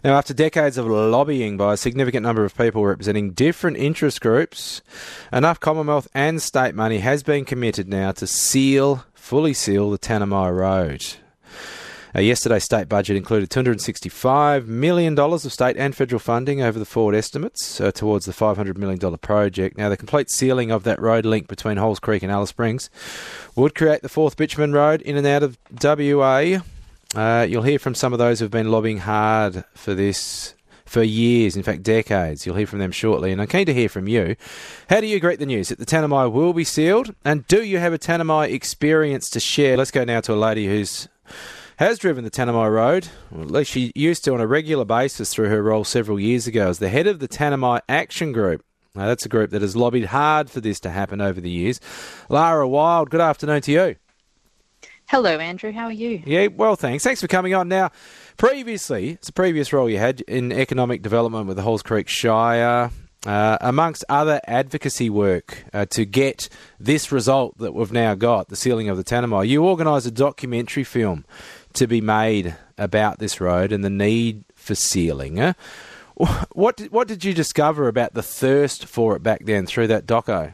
Now, after decades of lobbying by a significant number of people representing different interest groups, enough Commonwealth and state money has been committed now to fully seal the Tanami Road. Yesterday's state budget included $265 million of state and federal funding over the forward estimates towards the $500 million project. Now, the complete sealing of that road link between Halls Creek and Alice Springs would create the fourth bitumen road in and out of WA. You'll hear from some of those who've been lobbying hard for this for years, in fact decades. You'll hear from them shortly, and I'm keen to hear from you. How do you greet the news that the Tanami will be sealed, and do you have a Tanami experience to share? Let's go now to a lady who's has driven the Tanami Road, or at least she used to on a regular basis through her role several years ago as the head of the Tanami Action Group. Now, that's a group that has lobbied hard for this to happen over the years. Lara Wild, good afternoon to you. Hello, Andrew. How are you? Yeah, well, thanks. Thanks for coming on. Now, previously, it's a previous role you had in economic development with the Halls Creek Shire, amongst other advocacy work to get this result that we've now got, the sealing of the Tanami. You organised a documentary film to be made about this road and the need for sealing. What did you discover about the thirst for it back then through that doco?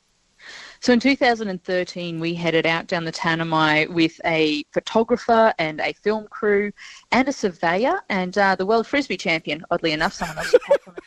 So in 2013, we headed out down the Tanami with a photographer and a film crew and a surveyor and the World Frisbee champion, oddly enough, someone else packed on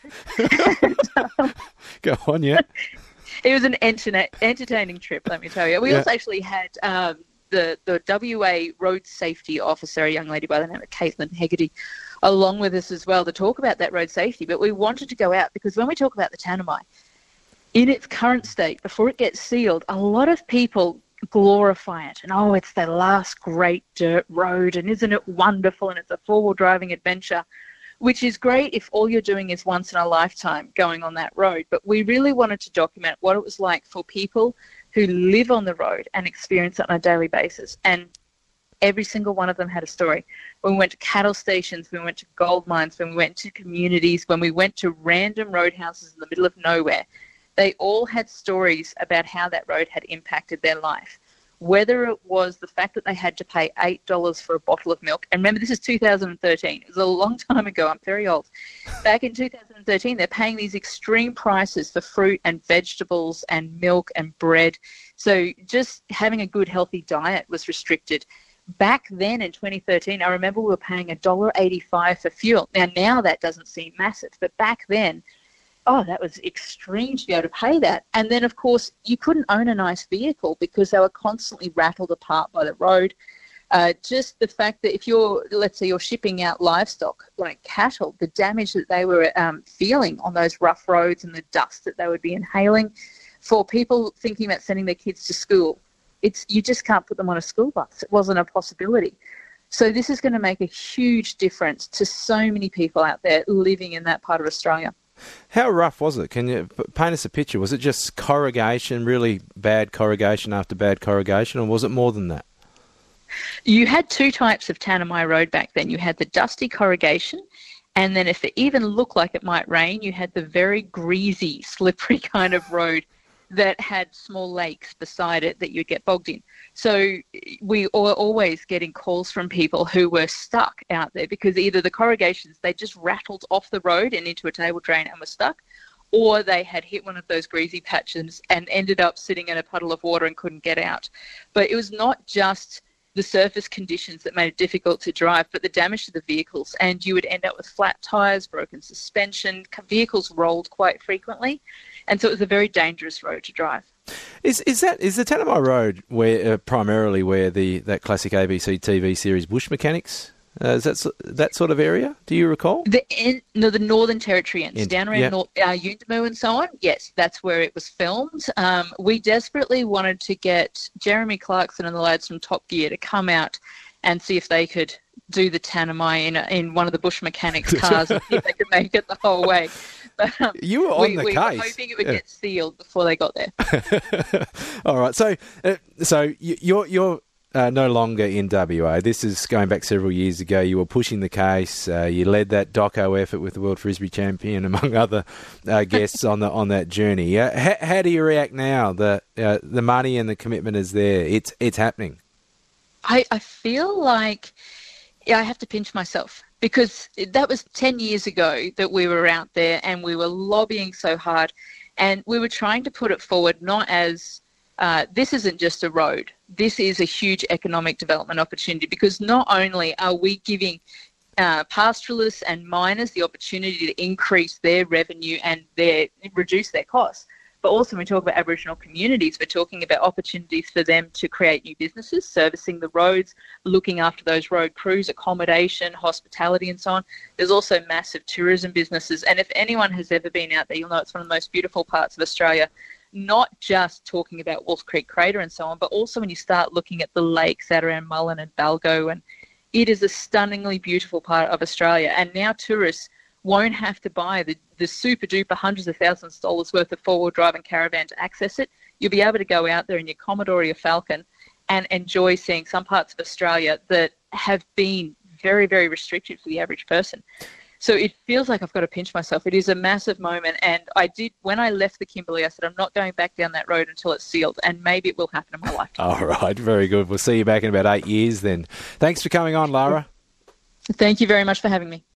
the trip. Go on, yeah. It was an entertaining trip, let me tell you. We also actually had the WA road safety officer, a young lady by the name of Caitlin Hegarty, along with us as well to talk about that road safety. But we wanted to go out because when we talk about the Tanami, in its current state, before it gets sealed, a lot of people glorify it. And, it's the last great dirt road, and isn't it wonderful, and it's a four-wheel driving adventure, which is great if all you're doing is once in a lifetime going on that road. But we really wanted to document what it was like for people who live on the road and experience it on a daily basis. And every single one of them had a story. When we went to cattle stations, when we went to gold mines, when we went to communities, when we went to random roadhouses in the middle of nowhere, they all had stories about how that road had impacted their life. Whether it was the fact that they had to pay $8 for a bottle of milk. And remember, this is 2013. It was a long time ago. I'm very old. Back in 2013, they're paying these extreme prices for fruit and vegetables and milk and bread. So just having a good, healthy diet was restricted. Back then in 2013, I remember we were paying $1.85 for fuel. Now that doesn't seem massive. But back then, that was extreme to be able to pay that. And then, of course, you couldn't own a nice vehicle because they were constantly rattled apart by the road. Just the fact that if let's say you're shipping out livestock like cattle, the damage that they were feeling on those rough roads and the dust that they would be inhaling. For people thinking about sending their kids to school, you just can't put them on a school bus. It wasn't a possibility. So this is going to make a huge difference to so many people out there living in that part of Australia. How rough was it? Can you paint us a picture? Was it just corrugation, really bad corrugation after bad corrugation, or was it more than that? You had two types of Tanami Road back then. You had the dusty corrugation, and then if it even looked like it might rain, you had the very greasy, slippery kind of road that had small lakes beside it that you'd get bogged in. So we were always getting calls from people who were stuck out there because either the corrugations, they just rattled off the road and into a table drain and were stuck, or they had hit one of those greasy patches and ended up sitting in a puddle of water and couldn't get out. But it was not just the surface conditions that made it difficult to drive, but the damage to the vehicles. And you would end up with flat tyres, broken suspension, vehicles rolled quite frequently. And so it was a very dangerous road to drive. Is the Tanami Road where primarily where that classic ABC TV series Bush Mechanics? Is that sort of area? Do you recall? The Northern Territory ends, down around Yuendamu and so on. Yes, that's where it was filmed. We desperately wanted to get Jeremy Clarkson and the lads from Top Gear to come out and see if they could do the Tanami in one of the Bush Mechanics cars and see if they could make it the whole way. But, you were on the case. We were hoping it would get sealed before they got there. All right. So you're no longer in WA. This is going back several years ago. You were pushing the case. You led that doco effort with the World Frisbee champion, among other guests on that journey. How do you react now? The money and the commitment is there. It's happening. I feel like I have to pinch myself because that was 10 years ago that we were out there and we were lobbying so hard, and we were trying to put it forward not as this isn't just a road, this is a huge economic development opportunity, because not only are we giving pastoralists and miners the opportunity to increase their revenue and reduce their costs, but also when we talk about Aboriginal communities, we're talking about opportunities for them to create new businesses, servicing the roads, looking after those road crews, accommodation, hospitality and so on. There's also massive tourism businesses. And if anyone has ever been out there, you'll know it's one of the most beautiful parts of Australia, not just talking about Wolf Creek Crater and so on, but also when you start looking at the lakes that are around Mullen and Balgo, and it is a stunningly beautiful part of Australia. And now tourists won't have to buy the super duper hundreds of thousands of dollars worth of four-wheel drive and caravan to access it. You'll be able to go out there in your Commodore or your Falcon and enjoy seeing some parts of Australia that have been very, very restricted for the average person. So it feels like I've got to pinch myself. It is a massive moment. And when I left the Kimberley, I said, I'm not going back down that road until it's sealed. And maybe it will happen in my lifetime. All right. Very good. We'll see you back in about 8 years then. Thanks for coming on, Lara. Thank you very much for having me.